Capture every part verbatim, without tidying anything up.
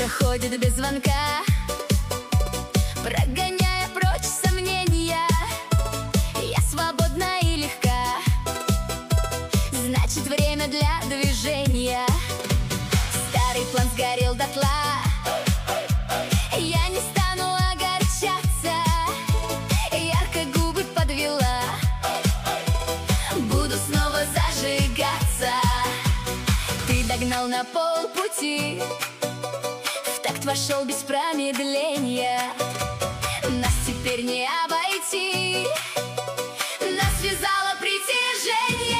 проходит без звонка, прогоняя прочь сомнения. Я свободна и легка, значит, время для движения. Старый план сгорел дотла, я не стану огорчаться. Ярко губы подвела, буду снова зажигаться. Ты догнал на полпути, в такт вошел без промедления. Нас теперь не обойти, нас связало притяжение.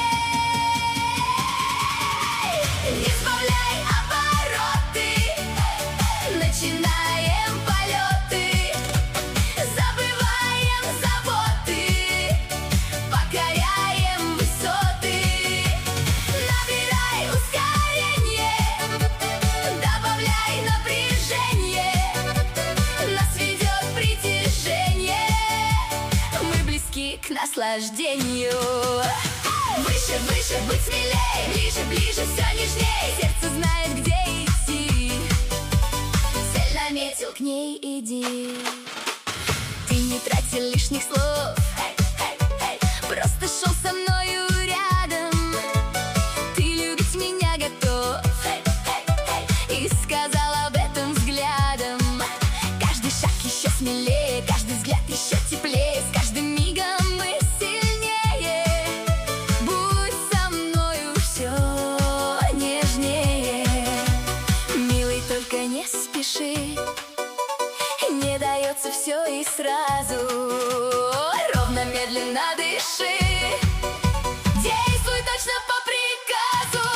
Не сбавляй обороты, начинаем полеты, забываем заботы, покоряем высоты. Набирай ускорение, добавляй напряжение, нас ведет притяжение, мы близки к наслаждению. Выше, выше, быть смелей, ближе, ближе, все нежней. Сердце знает, где идти, цель наметил, к ней иди. Ты не тратил лишних слов, просто шел со мною рядом. Ты любить меня готов, и сказал об этом взглядом. Каждый шаг еще смелее, каждый взгляд еще теплее. С каждым мигом мы сильнее. Будь со мною все нежнее. Милый, только не спеши, не дается все и сразу. Ровно, медленно дыши, действуй точно по приказу.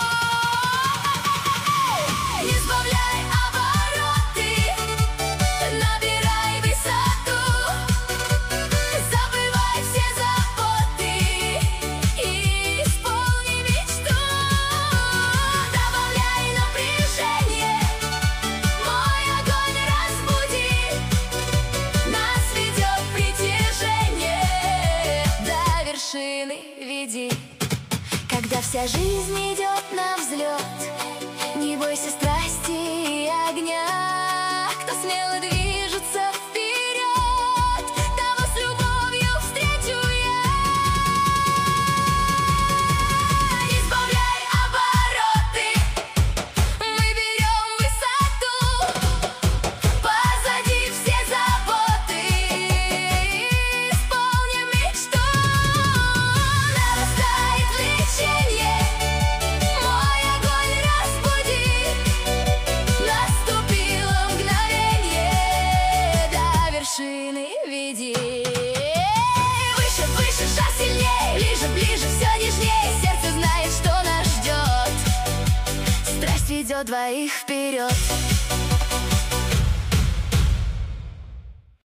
Не сбавляй обороты, набирай высоту, забывай все заботы, исполни мечту. Добавляй напряжение, мой огонь разбуди, нас ведет притяжение, до вершины веди. Когда вся жизнь идет на взлет, не бойся страсти и огня. Кто смело движется вперед, того с любовью встречу я. Не сбавляй обороты, мы берем высоту, позади все заботы, исполним мечту. Нарастает влечение, мой огонь разбуди, наступило мгновение, до вершины веди. Выше, выше, шаг сильней, ближе, ближе, все нежней. Сердце знает, что нас ждет, страсть ведет двоих вперед.